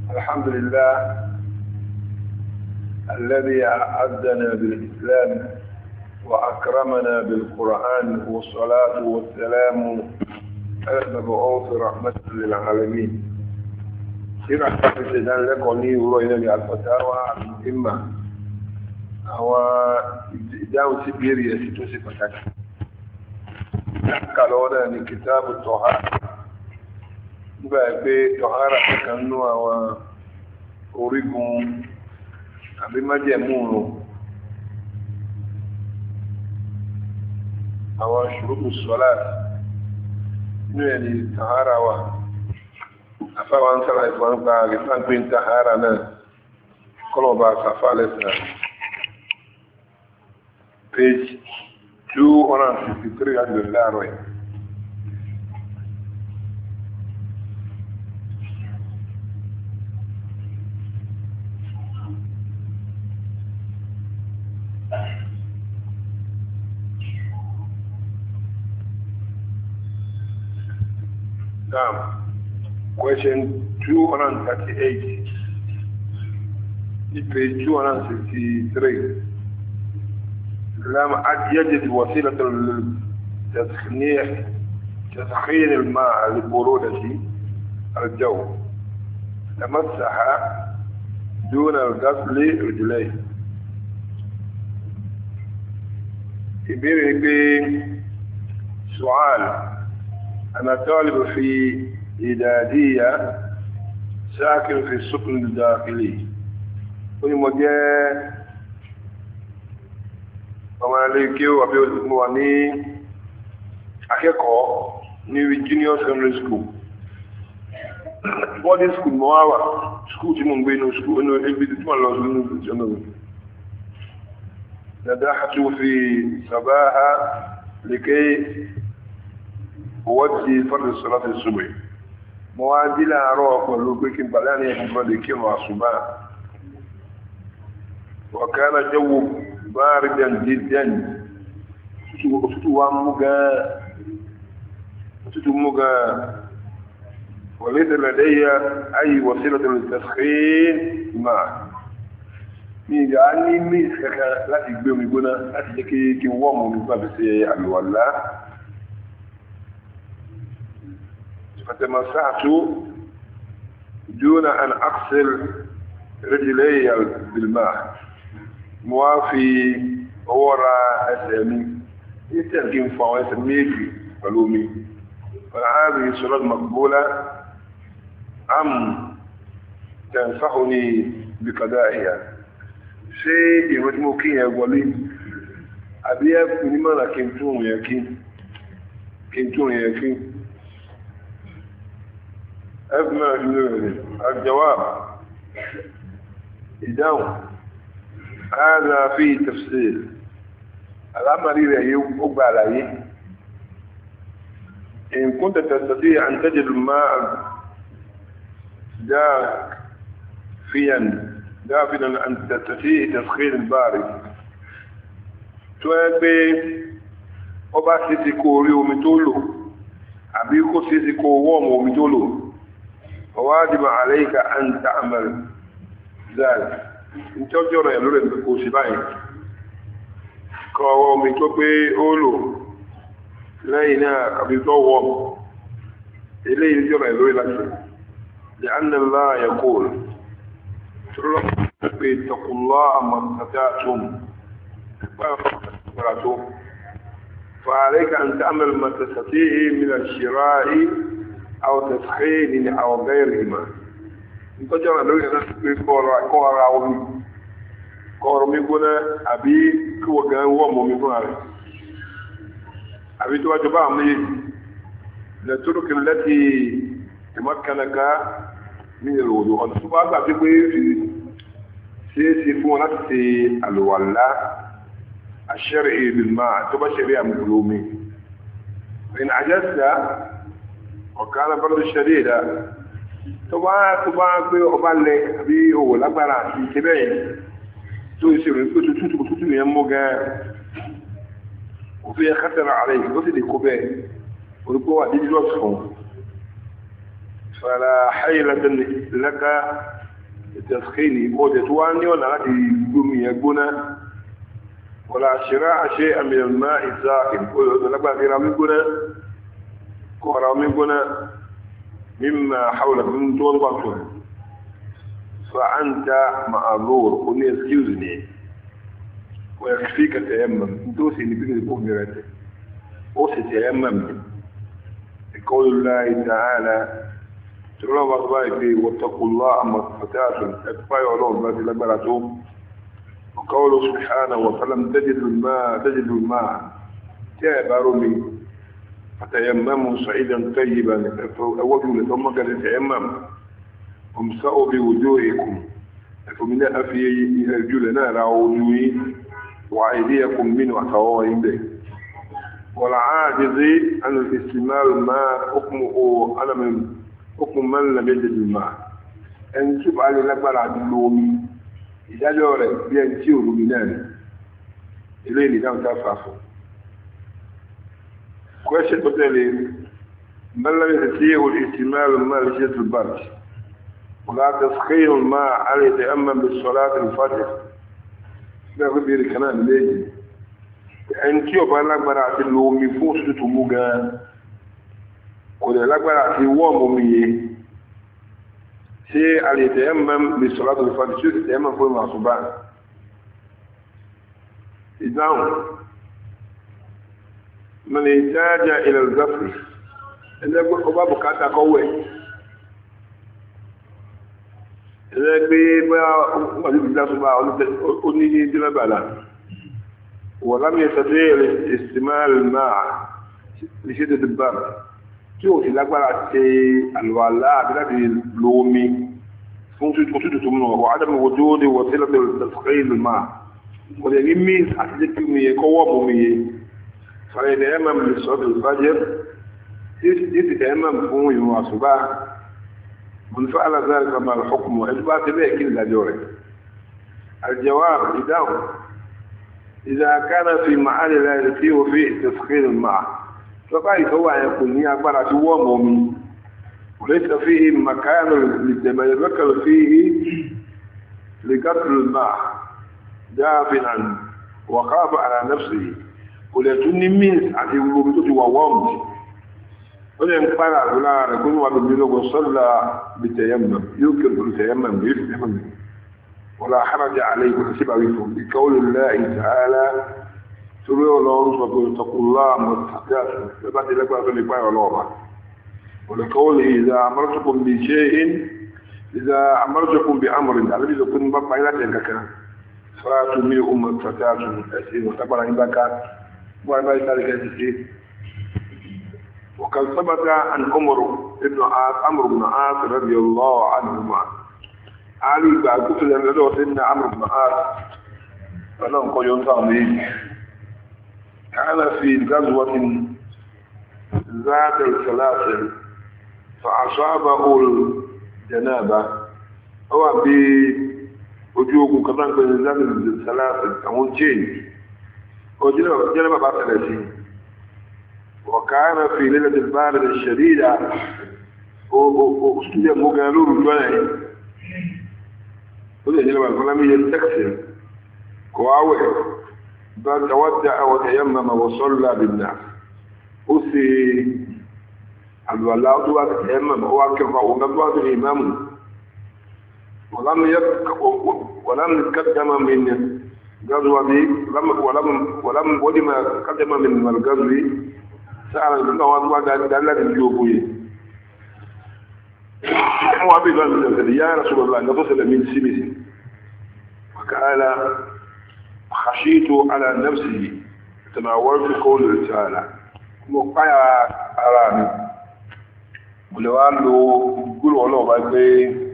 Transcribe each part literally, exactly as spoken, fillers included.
الحمد لله الذي أعزنا بالإسلام وأكرمنا بالقرآن والصلاة والسلام على المبعوث رحمة للعالمين. سير أحفظ السيدان لكوني ورؤينا للفتاوى المهمة هو إداو سبيريا ستوسي فتاك قالونا من كتاب الطهارة بأبي طهارة كانوا وأوريكم أبي ما جمعونه أو شروط الصلاة يعني طهارة و أفعل صلاة إخوان قال إخوان كنت طهارة كلوا بعض أفعال إسلام page two hundred fifty-three عند الله نعم question two hundred thirty-eight page two hundred sixty-three لم يجد وسيلة لتسخين تسخين الماء لبرودة الجو تمسح دون الغسل رجليه يبير سؤال أنا طالب في إعدادية ساكن في السكن الداخلي ونمجي ọmọ ilé kí ó wàbí olùgbò wà ní akẹ́kọ̀ọ́ ní junior secondary school boarding school mọ́ wà school tí mo ń gbé inú school inú ibi tí wọ́n lọ sí inú ìjọba dada hatu fi sabaha lèkẹ́ wọ́dí fọ́dí sọ́lá ti ṣùgbẹ́ mọ́ wá dí láàárọ̀ pẹ̀lú pé kí n balẹ̀ ní ẹ̀kọ́ lè kí wọ́n àṣùbá wọ̀kánà jẹ́wọ́ باردا جدا تتوامغا تتوامغا وليس لدي اي وسيله للتسخين ماء مي يعني مي لا تجيبوا ميغونا لا تجي كي وامو مي بس الولا فتمسحت دون ان اغسل رجلي بالماء موافي ورا اسمي يترجم فوائد ميجي قالومي فهذه الصلاة مقبولة أم تنصحني بقضائها شيء يمكن يقول لي أبي أبني ما كنتم يكين كنتم يكين أبنى الجواب إداو هذا فيه تفصيل الأمر يبقى عليه إن كنت تستطيع أن تجد الماء دافيا دافئا أن تستطيع تسخين البارد توابي ọba sisi kó orí omi tó lò àbí kó sisi kó wọ́ọ̀mù omi tó lò وواجب عليك أن تعمل ذلك ìtọ́jú ọ̀rọ̀ ẹ̀lú rẹ̀ kò sí báyìí kọ ọwọ́ omi tó pé ó lò lẹ́yìn náà kàbí tó wọ́ ilé ìjọ́ rẹ̀ lórí láti lè annàlá yaqul pé taqullah mastata'tum فعليك أن تعمل ما تستطيع من الشراء أو تسخين أو غيرهما ìtọ́jọ́ ọ̀nà lórí ẹ̀dá pé kọ́ ara omi kọ́ ọ̀rọ̀ mi gbóná àbí kí wọ́n gan wọ́n mọ́ mi fún ààrẹ àbí tó wájú bá àmì lẹ́tọ́rọ̀kì lẹ́tì ìmọ̀kànlẹ́gá ní ìròyìn ọ̀nà tó bá gbà pé pé ṣeéṣe fún wọn láti ṣe àlùwàlá àṣẹ́rẹ̀ ìbìlmá tó bá ṣeré àmúlò omi ìrìn àjẹ́sà ọ̀kan alábọ́dọ̀ ṣẹlẹ̀ ìdá tó bá tó bá pé ọba lẹ àbí òwò lágbára àti ìṣẹ́bẹ̀ yẹn tó ìṣèrò pé tuntun tó tuntun yẹn mú gan ó fi yẹ kátàrà ààrẹ ó sì lè kó bẹ́ẹ̀ orúkọ wà dídí lọ́sùn fún فلا حيلة لك تسخيني قد تواني ولا تقوم يقونا ولا شراء شيئا من الماء الساخن لك غير منقنا كورا منقنا مما حولك من دون بطل فأنت معذور قلني اسكيوزني ويكفيك تيمم دوسي نبيك نقوم براتي اوسي تيمم قول الله تعالى تقول الله أصبائك واتقوا الله أما فتاتم اتفايا الله التي لبرتهم وقوله سبحانه وسلم تجد الماء تجد الماء تعبرني فتيمموا صعيدا طيبا أوجه ثم قال تيمم وامسأوا بوجوهكم فمن أفي رجلنا رعوجوه وأيديكم منه أتواهم به والعاجز عن الاستعمال ما حكمه أنا من حكم من لم يجد الماء أن تشوف على الأكبر عبد اللومي إذا جاء بينتيو لمنان إليه لم تفعفه كويس بتالي من لم يستطيع الاستعمال الماء لشدة البرد ولا تسخين الماء على يتأمم بالصلاة الفجر لا غير كمان ليه ẹni tí ọba lágbára àti lo omi fún òtútù mú gan kò lè lágbára àti wọ́ọ̀mù omi yé ṣé a lè tẹ̀ ẹ́mọ̀ lè sọ̀rọ̀ àti ìfàdí tí ó ti tẹ̀ ẹ́mọ̀ fún ìmọ̀ àṣùbá ìdáhùn mẹ́lẹ̀ ìjájá ilẹ̀ ìzáfì ẹlẹ́gbẹ́ ọba bùkátà kọ́wẹ̀ ẹlẹ́gbẹ́ bá wọ́n ti dásùbá oníyé dínlẹ́bàlá ولم يستطيع استعمال الماء لشدة البرد شو في الأكبر الولاء بلاد لومي فنسيت منه وعدم وجود وسيلة تسخين الماء وليمين أحدث يومي قوة ممي فيتأمم للصلاة الفجر يتأمم فوق يوم الصباح من فعل ذلك ما الحكم وإثبات به كل جوره الجواب إذا إذا كان في معاني لا يستطيع فيه تسخين الماء فقال هو يكون هي عبارة هو مؤمن وليس فيه مكان للتبذكر فيه لقتل الماء دافنا وخاف على نفسه ولكن من عدي ولوبته ووامت ولن قال ولا يكون وبالبلوغ وصلى بالتيمم يمكن بالتيمم يفهم ولا حرج عليه وحسب عليكم بقول الله تعالى سورة الله واتقوا الله ما استطعتم فبعد لك أن يقال الله ولقوله إذا أمرتكم بشيء إذا أمرتكم بأمر الذي يكون بقى إلى ذلك فاتوا منه ما استطعتم أسئلة وتبرع عندك وما ذلك الشيء وقد ثبت عن عمر بن عاص عمرو بن عاص رضي الله عنهما علي بعد كل أن له سيدنا عمرو بن عاص فلم قل ينصامي كان في غزوة ذات السلاسل فأصابه الجنابة هو بوجوه كمان بين ذات السلاسل أو الجين وجنابة بعد ثلاثين وكان في ليلة البارد الشديدة وأستودع مقالور الجنائي فلم يستكثر كواوه بل تودع وتيمم وصلى بالناس أسي الولاء وتيمم وكفى ونبوة الإمام ولم يك ولم يتقدم من غزوة ولم ولم ولم قدم من الغزو سأل الله دلت الجوبوي وابي قال يا رسول الله نتصل من سمسي فقال خشيت على نفسه تناولت قول تعالى مقايا أرامي ولو قالوا قولوا الله بأي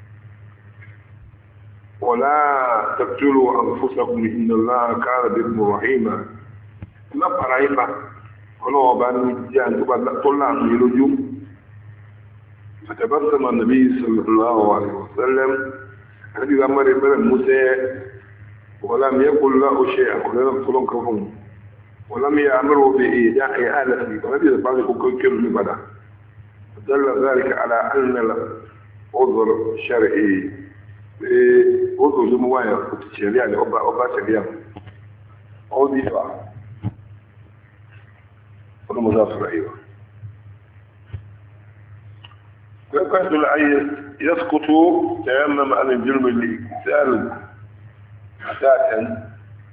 ولا تقتلوا أنفسكم إن الله كان بكم رحيما ما فرحيما ولو بأن جان طلع من يلجو فتبسم النبي صلى الله عليه وسلم النبي أمر ابن موسى ولم يقل له شيئا ولم يقل كفهم ولم يأمره بإيداع آلته فالنبي بعد كل كلمة بدأ دل ذلك على أن العذر شرعي عذر جموايا يعني أبا أبا شريان عذر يفعل والمضافر أيوه ويقصد العين يسقط تيمم عن الجرم الاكتسال أساسا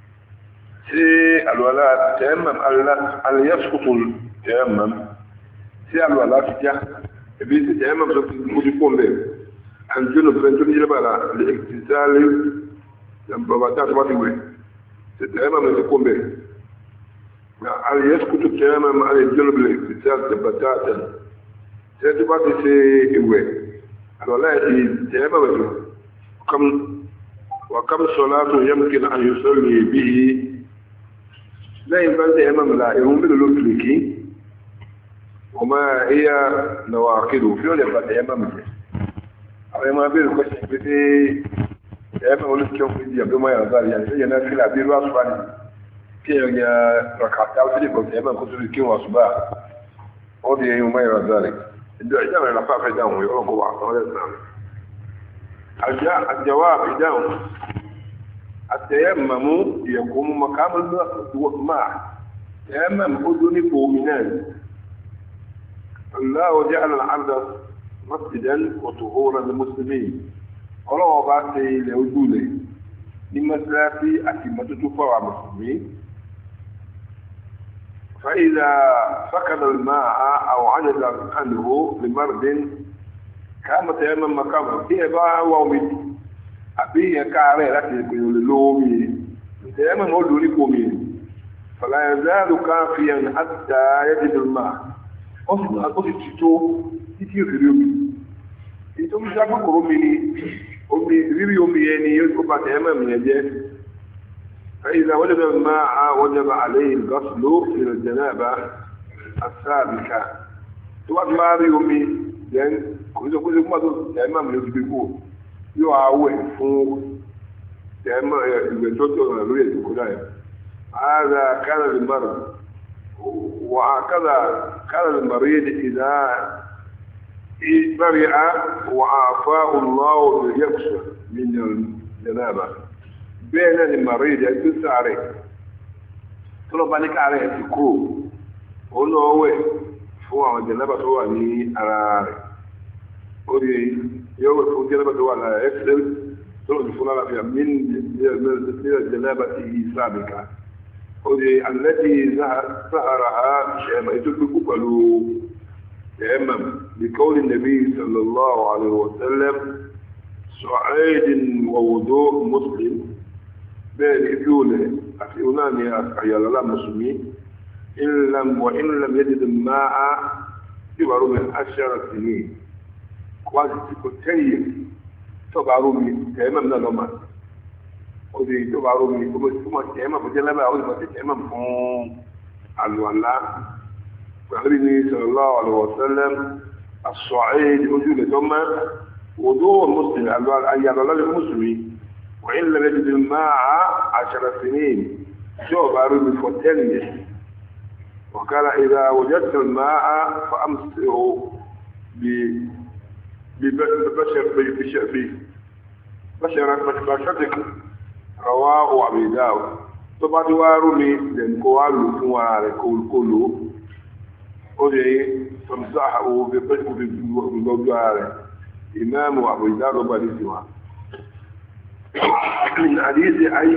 سي الولاء تيمم أن يسقط التيمم سي الولاء في جهة بيس تيمم سوف يكون به عن جنب فانتون يجب على الاكتسال لما باتات باتوه تيمم يكون به أن يسقط التيمم عن الجنب الاكتسال باتاتا سيدي باتي سي إوه الولاء تيمم كم وكم صلاة يمكن أن يصلي به لا ينبغي أمام لا يهم باللوتلكي وما هي نواقضه في ولا ينبغي أمام له أما بير كشف بدي أمام ولكن في دي بما يزال يعني هي نافلة بير واسباني كي يا ركعتين أو تلك كنت أمام كنت لكي واسبا ودي يوم ما يزال الدعاء جامع لفاف يداهم يقولون بعض هذا النعم الجواب يداهم التيمم يقوم مقام الماء تيمم أذن مؤمنان الله جعل الأرض مسجدا وطهورا للمسلمين الله بعث لوجوده لمسلاتي أتمة تفوى المسلمين فإذا فقد الماء أو عجز عنه لمرض كان تيمم مقامه هي بقى ومن أبي يكاري لكي يقول لومي دائما نقول لكم فلا يزال كافيا حتى يجد الماء أصلا أصلا تشتو تيجي في يومي إنتو مش عارفين كرومي أمي ريبي يومي يعني يبقى دائما من يجي فإذا وجد الماء وجب عليه الغسل من الجنابة السابقة توقف ما يومي لأن كل كل ما دول دائما من يسبقوه yóò awẹ́ fún ẹ̀mọ́ ìgbẹ̀ tó tó rẹ̀ lórí ẹ̀sìn kúrò ẹ̀. هذا كان المرض وهكذا كان المريض إذا برئ وعافاه الله باليقظة من الجنابة بين المريض يجلس عليه طلب عليك عليه السكون قلنا هو فهو الجنابة هو لي على قولي يوم يكون جنبه على يكسل ترد فلان فيها من من الجنابة سابقة ودي التي ظهرها شيء يترك قبله تيمم بقول النبي صلى الله عليه وسلم صعيد ووضوء مسلم بين إبيونه أفيوناني أحيال الله مسلمين إن لم وإن لم يجد الماء يبقى من عشر سنين quasi tipo ten to ba rumi tema na loma o di to ba rumi ko mo tema bo jela ba o mo tema fún alwala nabi sallallahu alaihi wasallam as-sa'id ujul thumma wudu' muslim alwala ayyala lil muslimi wa in lam yajid al-ma'a ashara sinin to ba rumi for ten years وقال إذا وجدت الماء فأمسه ب ببشر بشر بشر بشرتك رواه أبي داود طبعا دوارني لأن قوالوا فوار كل كله أودي تمسحه ببشر بجواره إمام أبو داود بديسوا من حديث أي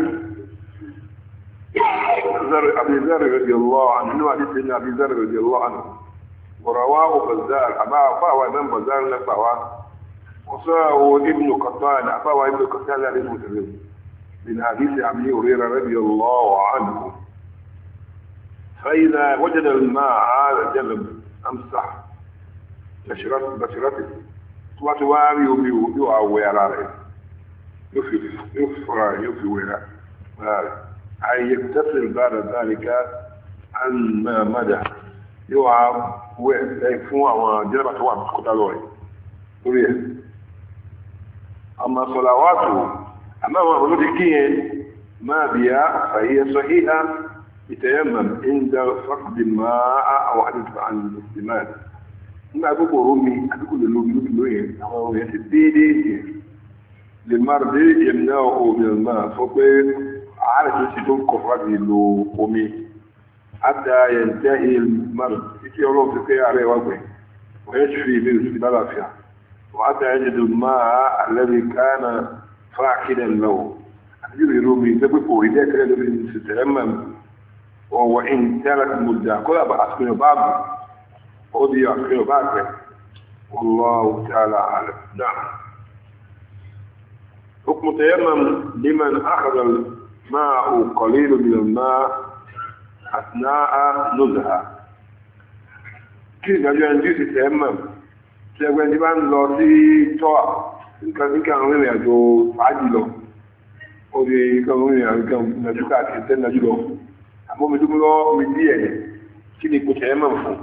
ذر أبي ذر رضي الله عنه إنه حديث أبي ذر رضي الله عنه ورواه بزار أبا فاوى من بزار نفاوى وصاه ابن قطان فاوى ابن قطان لا يسمى من حديث أبي هريرة رضي الله عنه فإذا وجد الماء على جنب أمسح بشرته بشرته وتواري يوعوي على يفر يفر يفر ولا أي يكتسل بعد ذلك عن ما مدى يوعى ويفون àwọn jẹ́rẹ̀bà tó wà kọ́tà lọ́rẹ̀ lórí ẹ̀ أما صلواته أما ما بدي كين ما بيا فهي صحيحة يتيمم عند فقد الماء أو حدث عن الاستماع nígbà gbogbo omi àdúgbò lè lómi lóbi lóye àwọn ọmọ yẹn ti déédéé jẹ lè má rí déédéé jẹ náà omi ọ̀nà sọ pé àárẹ̀ tó ti tó ń kọ̀ fún àti lo omi àtà yẹn tẹ́ il má rí títí ọlọ́run ti pé àárẹ̀ wá gbẹ̀ wọ́n yẹn ti fi ìlú ìsìn bá láfíà wọ́n àtà yẹn jẹ́dùn máa àlẹ́bí káàna fáàkìdẹ̀ lọ́wọ́ àti ìrìn lómi tẹ́pẹ́ kò rí dẹ́kẹ́rẹ́ lóbi ti tẹ̀lé mọ́ وهو إن كانت مدة كل أسكن باب أودي أسكن باب والله تعالى أعلم نعم حكم تيمم لمن أخذ الماء قليل من الماء أثناء نزهة كيف يجب أن يجب تيمم سيكون لمن لو سي توا كان كان وين يجو عاجلو أودي كان وين يجو نجوكا كنتين نجلو àmọ́ mi dúró lọ mi díẹ̀ ní kí ni kòtò ẹ̀mọ̀ fún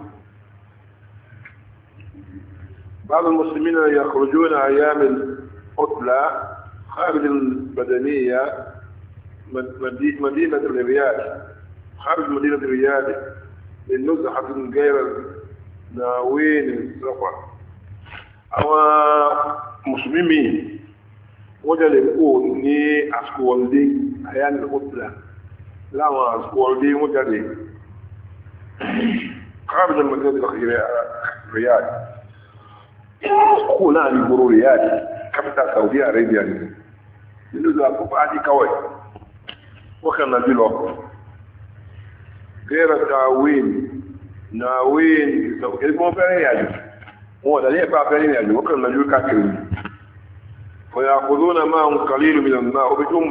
بعض المسلمين يخرجون أيام العطلة خارج البدنية مدينة الرياض خارج مدينة الرياض للنزهة غير ناوين السفر أو مسلمين وجد يكون ní àsìkò wọlé أيام العطلة láwọn àsìkò ọdí wọ́n jáde káàbìnà mọ̀lẹ́dẹ̀ Riyadh kó náà ní gbòrò Riyadh capital Saudi Arabia ni nínú ìlú àkókò àti kawai wọ́n kàn náà jùlọ gẹ́rẹ̀ tàwín náwín ìsọ̀kẹ́ fẹ́rẹ̀ ìrìnàjò wọ́n dà ní ẹ̀pá fẹ́rẹ̀ ìrìnàjò wọ́n kàn náà jùlọ káàkiri ويأخذون معهم قليل من الماء وبيتهم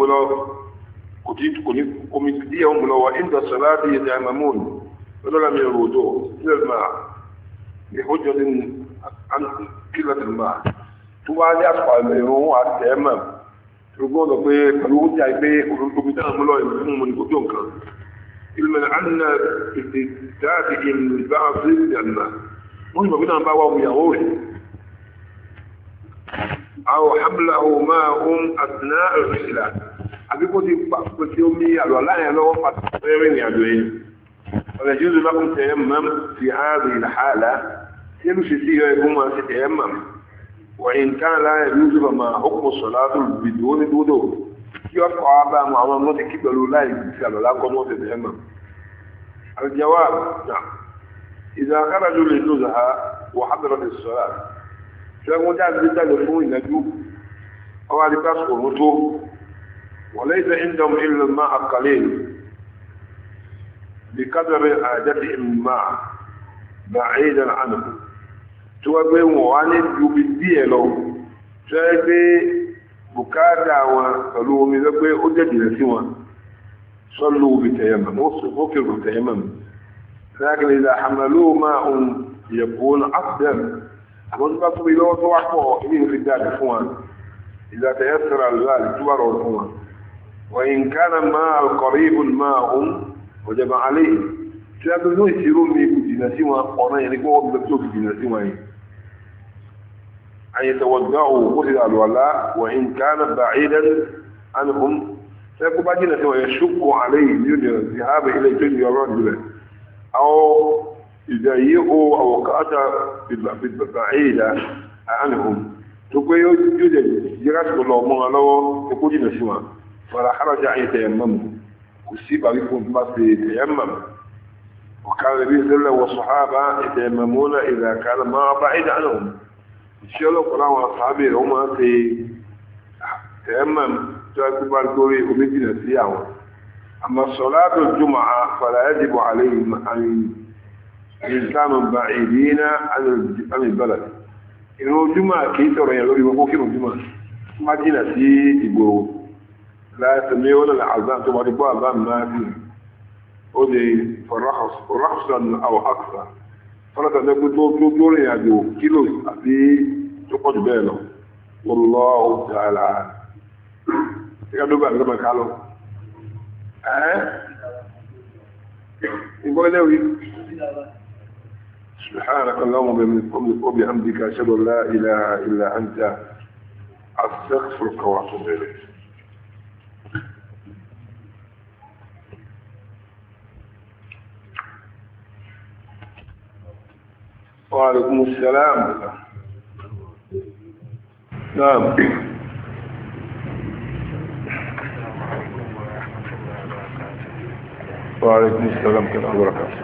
كوميديهم لو عند الصلاة يتيممون بدلا من الوضوء إلى الماء بحجة عن قلة الماء تبعد أصبح الميرون والتيمم تقول لك فلو جاي بيه كوميديهم لو يمكنهم من قدوم كان إلما أن استدادهم لبعض الجنة مهم بنا بوا ويهوه أو حمله ماء أثناء الرحلة àbíkó ti pàpọ̀ tí ó mí àlọ́ aláyẹ̀ lọ́wọ́ pàtàkì rìn àjò yìí ọ̀rẹ́ jíjù lákùn tẹ̀yẹ mọ́m fi ààrẹ ìlàhálà tí ó sì sí ẹgbùn máa ti tẹ̀yẹ mọ́m wọ̀nyí ká láyẹ̀ lójú bá máa ókùn sọ̀látù bìdó ní dúdó kí ó kọ́ bá mọ́ àwọn ọmọ ti kí pẹ̀lú láì fi àlọ́ lákọ́ mọ́ ti tẹ̀yẹ mọ́m àjẹwà ìdá kárájú lè tó zàá wà hábẹ̀rọ̀ ti sọ̀rọ̀ ṣẹ́gun jáde jáde fún ìnájú ọwọ́ adìpá sọ̀rọ̀ tó وليس عندهم إلا الماء القليل بقدر حاجتهم الماء بعيدا عنه توابي مواني يبدي له توابي بكاتا وقالوا مذبي أجد لسوا صلوا بتيمم وكروا بتيمم لكن إذا حملوا ماء يكون أفضل أقول لكم إذا توقفوا إليه في الدار فوان إذا تيسر الغالي تبروا فوان وإن كان ماء قريب ماء وجب عليه تلاقوا يسيرون من جناسيما قرنا يعني قوة بلبسوا في جناسيما أن يتوضعوا قتل الولاء وإن كان بعيدا عنهم تلاقوا بعد جناسيما يشك عليه الذهاب إلى جنة الرجل أو يضايقوا أو قاطع بعيدا عنهم تقول يوجد جرات الله ما له يقول جناسيما فلا حرج أن يتيمموا والسيب عليكم ما في تيمم وكان النبي صلى الله عليه وسلم والصحابة يتيممون إذا كان ما بعيد عنهم إن شاء الله قرآن وأصحابه هم في تيمم تأكل بالكوري ومدينة سياهم أما صلاة الجمعة فلا يجب عليهم أن يكونوا بعيدين عن البلد إنه الجمعة كي ترى يلوري وقوكين الجمعة مدينة سياهم لا يسميون العذاب ثم ربوا الأذان ما فيه ودي فرخص رخصا أو أكثر فلا تنقل دور يجو كيلو أبي تقعد باله والله تعالى عالم يقعدوا بقى لما قالوا ها يقول له سبحانك اللهم وبحمدك أشهد أن لا إله إلا أنت أستغفرك وأتوب إليك. وعليكم السلام. نعم. وعليكم السلام ورحمة الله وبركاته.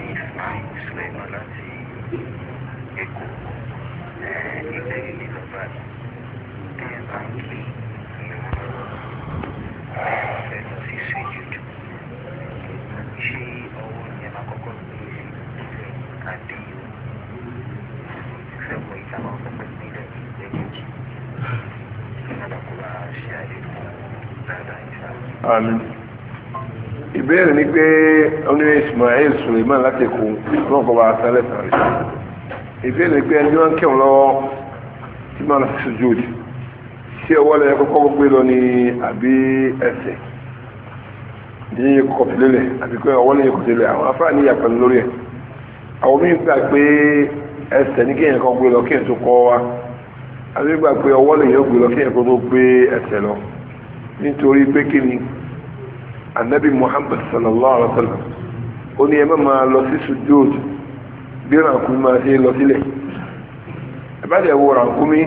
Àmín. Ìbéèrè ni pé oní Ismail Suleiman láti kú lọ́kọ̀ bá sálẹ̀ sàrí. Ìbéèrè ni pé ẹni wọ́n kẹ́wọ̀n lọ́wọ́ tí máa lọ sí sujud. Ṣé ọwọ́ lẹ́yìn kọ́kọ́ gbé lọ ní àbí ẹsẹ̀ ní kọ̀tìlélẹ̀ àti pé ọwọ́ lẹ́yìn kọ̀tìlélẹ̀ àwọn afárá ní ìyàpẹ̀ lórí ẹ̀. Àwọn mí gbà pé ẹsẹ̀ ní kéèyàn kan gbé lọ kéèyàn tó kọ́ wa. Àbí gbà pé ọwọ́ lẹ́yìn gbé lọ kéèyàn tó gbé ẹsẹ̀ lọ. Nítorí pé kí ni Ànábì Muhammad sallallahu alaihi wa sallam ó ní ẹ má máa lọ sí sujud bí rànkúmí máa ṣe lọ sílẹ̀. Ẹ bá jẹ́ wo rànkúmí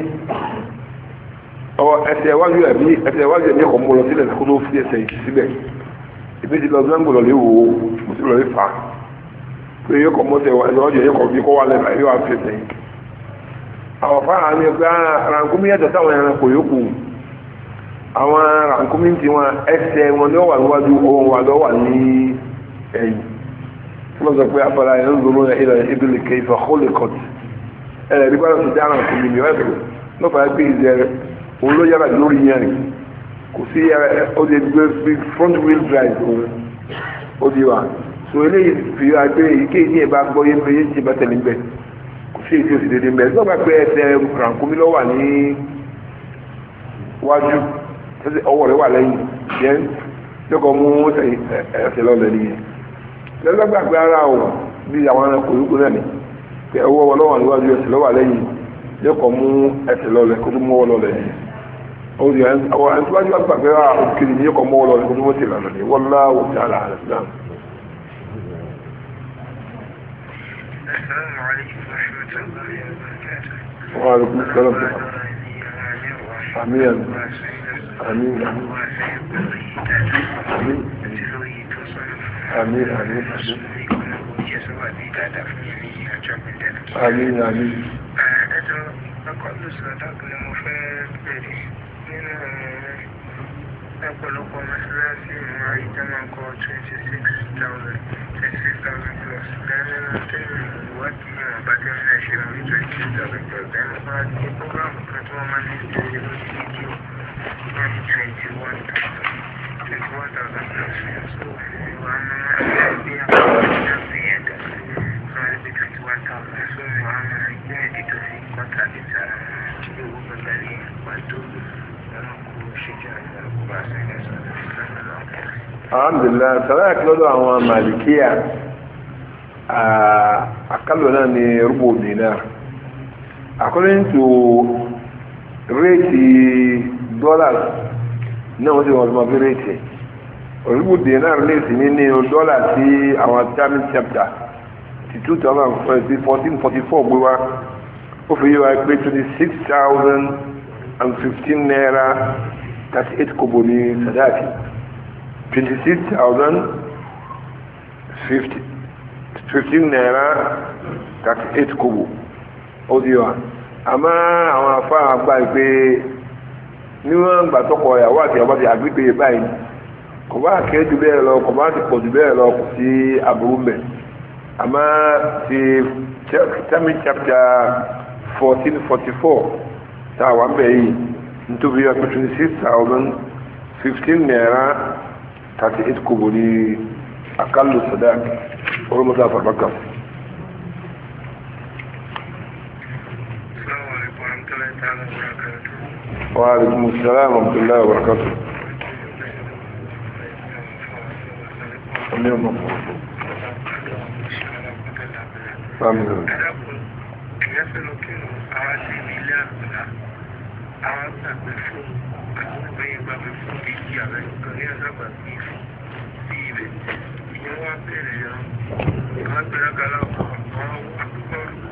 ọwọ́ ẹsẹ̀ iwájú ẹ̀bí ẹsẹ̀ iwájú ẹ̀bí ẹ̀kọ́ mú lọ sílẹ̀ kó tó fi ẹsẹ̀ yìí síbẹ̀. Ìbí ti lọ zango lọ lé wò ó mo ti lọ lé fà á pé yóò kọ́ mọ́tẹ̀ ẹsẹ̀ iwájú ẹ̀yẹ kọ́ bí kọ́ wà lẹ́fà yóò wá fi ẹsẹ̀ yìí. Àwọn fáwọn àmì ẹgbẹ́ rànkúmí yàtọ̀ sáwọn ẹranko yòókù. Àwọn rànkúmí tí wọn ẹsẹ̀ wọn ló wà níwájú ohun wa ló wà ní ẹ̀yìn. Wọ́n sọ pé afọlá ẹ̀ ń lòrò ilẹ̀ ìbílẹ̀ kẹfà holikot ẹ̀rẹ̀ nígbà tó dá rànkúmí mi wẹ́pẹ̀ lọ́fà gbé ìzẹ̀ òun ló yára lórí yẹn rìn kò sí ó lè gbé front wheel drive òun ó di wa so eléyìí fi wá gbé ike ní ẹ̀bá gbọ́ yé mbẹ́ yé ti bá tẹ̀lé mbẹ́ kò sí èdè òsì dédé mbẹ́ lọ́gbà pé ẹsẹ̀ rànkúmí ló wà ní wájú ọwọ́ rẹ̀ wà lẹ́yìn yẹn lọ́kọ̀ mú ẹsẹ̀ lọ́lẹ̀ nìyẹn lọ́gbà pé ara ò bí àwọn ẹranko yòókù náà ni pé ọwọ́ wọn lọ́wọ́ níwájú ẹsẹ̀ lọ́wọ́ lẹ́yìn lọ́kọ̀ mú ẹsẹ̀ lọ́lẹ̀ kó tó mú ọwọ́ lọ́lẹ̀ nìyẹn ọdún yẹn àwọn ẹni tó wájú wá gbà pé òkèlè ní lọ́kọ̀ mú ọwọ́ lọ́lẹ̀ kó tó mú ẹsẹ̀ lọ́lẹ̀ nìyẹn wọ́n láwọ̀ tí a là á lẹ́sìn náà. وعليكم السلام آمين آمين آمين آمين آمين آمين ọ̀pọ̀lọpọ̀ mọ́sálásí ìmọ̀ ìjọba kọ twenty six thousand twenty six thousand plus lẹ́nu tẹ́lẹ̀ ìwádìí ìwọ̀n bá tẹ́lẹ̀ náà ṣe lórí twenty six thousand plus lẹ́nu bá ti prógrámù kan tí wọ́n máa ní ìṣẹ̀lẹ̀ lórí fídíò wọ́n ní twenty one thousand twenty one thousand plus so wọ́n máa ń gbé àwọn ìjọba yẹn dà wọ́n ní twenty one thousand so wọ́n máa ń gbé ẹ̀dítò sí kọ́ńtàkìtà owó gbẹgbẹ́ ní pàtó alhamdulillah sàráyà lọ́dọ̀ àwọn malikiya àkàlò náà ni rúbò dinar according to rate dollars náà wọ́n ti wọ́n mọ̀ bí rate rúbò dinar lè sí nínú dọ́là sí àwọn termin chapter ti two thousand fourteen forty four gbé wá ó fi yíwa pé twenty six thousand and fifteen naira thirty-eight kobo ní sadaki twenty-six thousand fifty fifteen naira thirty-eight kobo ó di wa àmọ́ àwọn afá àgbà pé níwọ̀n gbà tọkọ ìyàwó àti ìyàwó àti àgbègbè báyìí kò bá kéré jù bẹ́ẹ̀ lọ kò bá ti pọ̀ jù bẹ́ẹ̀ lọ kò sí àbúrú mẹ́ àmọ́ ti tẹ́mi chapter fourteen forty four tá a wà ń bẹ̀ yìí nítorí yọ twenty six thousand fifteen naira thirty eight kobo ní akalu sadak orúmọdé àfàbàkà. wa alaikum salaam wa rahmatullahi wa barakatuh. Amin. Àwọn àgbẹ̀ fún àwọn ìgbẹ̀yìn gbàgbé fún èyí ààrẹ ìkànnì àgbà bí sí ibẹ̀ ìyẹn wá bẹ̀rẹ̀ yọ àwọn gbẹ̀rẹ̀gàlá àwọn àkọ́kọ́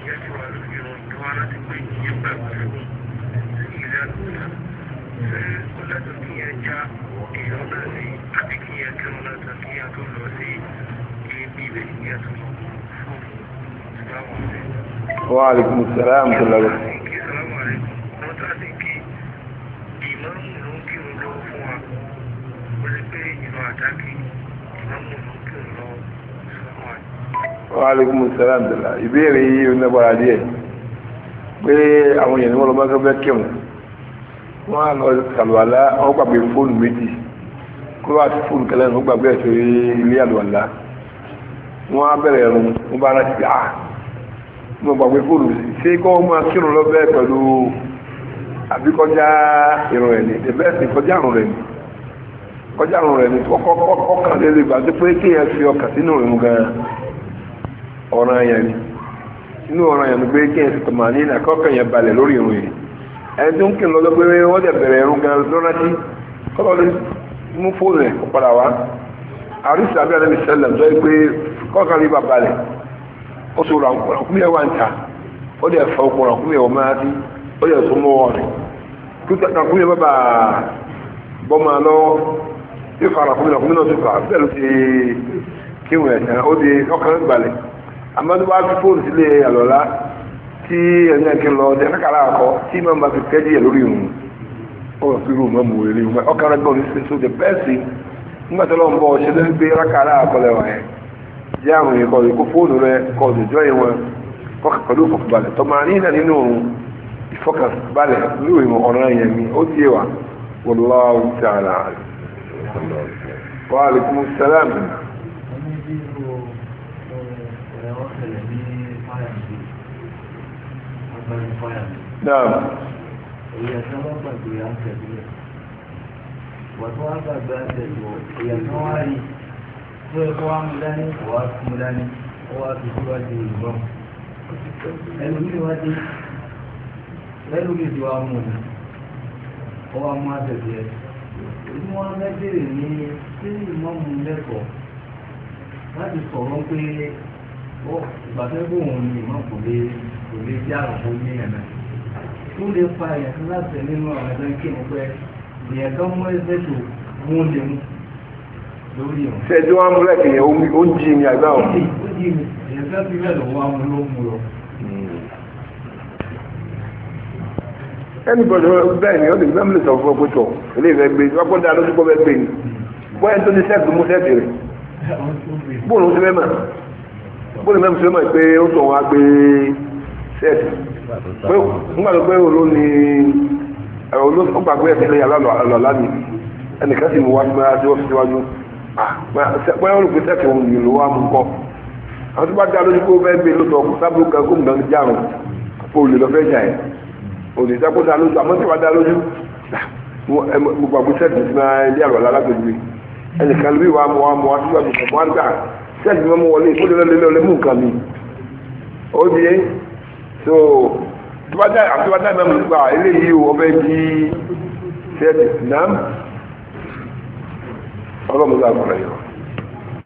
ìyá ti wà lórí ọ̀rọ̀ tó wá láti pé ìyẹn gbàgbọ́ sí ilé àlùfáà ṣé ó lẹ́tọ̀ọ́ kí ẹ já èèyàn náà sí àbí kí ẹ kí wọn lọ́tọ̀ kí ẹ tó lọ sí ibi ibẹ̀ kí ẹ tó lọ fún ìsìlámù ọ̀sẹ̀. Wa alaikum salam tó lọ. ìsìlámù ọ̀rẹ́ wọn tó àti kí ìmáàmù ló ń kírun lọ́wọ́ fún wa ó lè pé ìlú àdákì ìmáàmù ló ń kírun lọ́wọ́ fún wa. Wa alaikum salam tó lọ. Ìbéèrè yìí ó nẹ́bọ̀rà díẹ̀ pé àwọn èèyàn ni wọ́n lọ bá fẹ́ kírun wọ́n á lọ sàlùwàlá wọ́n gbàgbé fóònù méjì kúrò àti fóònù kẹlẹ́ ní wọ́n gbàgbé ẹ̀sọ́ ilé àlùwàlá wọ́n á bẹ̀rẹ̀ ẹ̀rùn wọ́n bá rántí à wọ́n gbàgbé fóònù ṣé kọ́ wọ́n máa kírun lọ́bẹ̀ pẹ̀lú àbíkọjá ìrùn rẹ̀ ní ẹ̀bẹ́ ẹ̀sìn kọjá àrùn rẹ̀ ní kọjá àrùn rẹ̀ ní ọkàn lè lè gbàgbé pé kéèyàn fi ọkàn sínú ìrùn gan ọ̀ràn yẹn ni inú ọ̀ràn yẹn ni pé kéèyàn fi tọ̀mà ní ìnàkọ́kàn yẹn balẹ̀ lórí ìrùn yìí ẹni tó ń kí n lọ́jọ́ pé wọ́n dẹ̀ bẹ̀rẹ̀ ẹ̀rùn gan lọ́rántí kọ́lọ́ lè mú fóònù ẹ̀ kó padà wá àrísà bí alẹ́ sẹ́lẹ̀ tó yẹ pé kọ́kàn rí bàbá rẹ̀ ó so ràkúnmí ẹ̀ wà ń ta ó dẹ̀ fọ okùn ràkúnmí ẹ̀ wọ́n máa sí ó dẹ̀ so mọ́ rẹ̀ kí ràkúnmí ẹ̀ bàbá bọ́ máa lọ́wọ́ tí fa ràkúnmí ràkúnmí náà tó fà bẹ́ẹ̀ ló ti kíwọ̀n ẹ̀ tán ó di ọkàn balẹ̀ àmọ́ tó bá fi fóònù sílé àlọ́lá tí ẹni ẹ̀kẹ́ lọ ọdẹ kákàrà àkọ́ tí máa ma fi kẹ́jì ẹ̀ lórí ìrùn ọ̀rọ̀ fi rú mọ́mù eré ọkàn rẹ̀ gbọ́n ní sí so the best thing nígbà tó lọ ń bọ̀ ṣe lẹ́nu gbé rákàrà àkọlẹ̀ wà ẹ̀ jẹ́ àrùn yìí kọ́ ìkó fóònù rẹ̀ kọ́ ìjọ yìí wọn kọ́kà pẹ̀lú ìfọ̀kànbalẹ̀ tó máa ní ìlà nínú òun ìfọ̀kànbalẹ̀ lórí ìmọ̀ ọ̀ràn yẹn mi ó ti yé wa wallahu ta'ala wa alaikum salam. Naam. Èèyàn kan wọ́n gbàgbé àtẹ̀lé. Wọ́n tó wá gbàgbé àtẹ̀lé wọ̀. Èèyàn kan wá rí. Tó yẹ kó wá mú dání, kò wá mú dání. Ó wá fi síwájú ìbọn. Ẹnu mi wá dé. Lẹ́nu mi ti wá mú mi. Ó wá mú àtẹ̀lé. Èmi wọ́n fẹ́ bèrè ní kí ìmọ̀ mú lẹ́kọ̀ọ́. Láti sọ̀rọ̀ pé ìgbàfẹ́ bóun ni ìmọ̀ kò lè kò lè jẹ́ àrùn fún yíyan náà. Ó lè fa ìyàtọ̀ láti nínú àwọn ẹgbẹ́ kí ni pé ìyẹn kan mú ẹgbẹ́ tó wọ́n lè mú lórí wọn. Ṣé wọn mú lẹ́kìn yẹn ó ń jí ní àgbà wọn. Ó jí mi ìyẹn kan fi bẹ́ẹ̀ lọ́wọ́ àwọn ló mú lọ. Ẹni bọ̀dọ̀ bẹ́ẹ̀ ni ó lè gbẹ́mìlì sọ fún ọkọ̀ tọ̀ ilé ìfẹ́ gbé wọ́n kó dáa lójú kọ́ bẹ́ẹ̀ gbé ni. Bọ́yá tó ní sẹ́ẹ̀tì mú sẹ́ẹ̀tì rẹ̀. Bóòlù ti mẹ́mà bóòlù mẹ́mà ti mẹ́mà pé ó sọ wọn á gbé sẹ́ẹ̀tì. Nígbà tó pé olú ni olóògbàgbé ẹ̀sìn lẹ́yìn alọ́lá ni ẹnìkan sì mú wá sí wá sí wọ́n fi síwájú. Pé ó rò pé sẹ́ẹ̀tì òun yìí ló wá mú kọ́. Àwọn tó bá dá lójú kó fẹ́ gbé lóṣọ̀ kó sábúrú kan kó mú gan járùn kó olè lọ fẹ́ jà ẹ̀. Olè sábó dá lójú àmọ́ tí wàá dá lójú mo gbàgbé sẹ́ẹ̀tì sí máa ilé àlọ́lá lágbègbè. Ẹnìkan lórí wa mú wa mú wa síwájú kan wọ́n á gbà sẹ́ẹ̀tì mọ́ mú wọlé ìfowópamọ́ lé mú nǹkan mi. Ó di yẹn so tubada àtúbadá náà mú gbà eléyìí ọbẹ̀ bí sẹ́ẹ̀tì náà ọlọ́mọdé àgbọ̀rẹ̀ yọ.